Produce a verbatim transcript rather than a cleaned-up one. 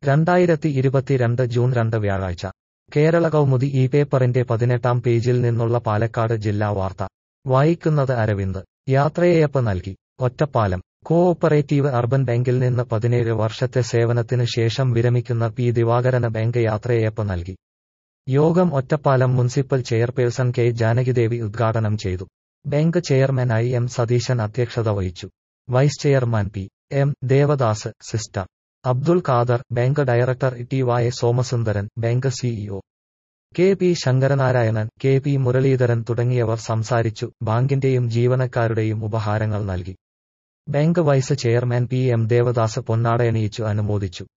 രണ്ടായിരത്തി ഇരുപത്തിരണ്ട് ജൂൺ രണ്ട് വ്യാഴാഴ്ച കേരള കൗമുദി ഈ പേപ്പറിന്റെ പതിനെട്ടാം പേജിൽ നിന്നുള്ള പാലക്കാട് ജില്ലാ വാർത്ത വായിക്കുന്നത് അരവിന്ദ് യാത്രയയപ്പ് നൽകി. ഒറ്റപ്പാലം കോഓപ്പറേറ്റീവ് അർബൻ ബാങ്കിൽ നിന്ന് പതിനേഴ് വർഷത്തെ സേവനത്തിന് ശേഷം വിരമിക്കുന്ന പി ദിവാകരന് ബാങ്ക് യാത്രയയപ്പ് നൽകി. യോഗം Ottapalam municipal chairperson K Janakidevi ഉദ്ഘാടനം ചെയ്തു. ബാങ്ക് ചെയർമാനായി എം സതീശൻ അധ്യക്ഷത വഹിച്ചു. Vice chairman P M Devadas, sister Abdul Khader, bank director T Y Somasundaran, bank CEO K P Sankaranarayanan, K P Muraleedharan തുടങ്ങിയവർ സംസാരിച്ചു. ബാങ്കിന്റെയും ജീവനക്കാരുടെയും ഉപഹാരങ്ങൾ നൽകി. Bank vice chairman P M Devadas പൊന്നാടയണിയിച്ചു അനുമോദിച്ചു.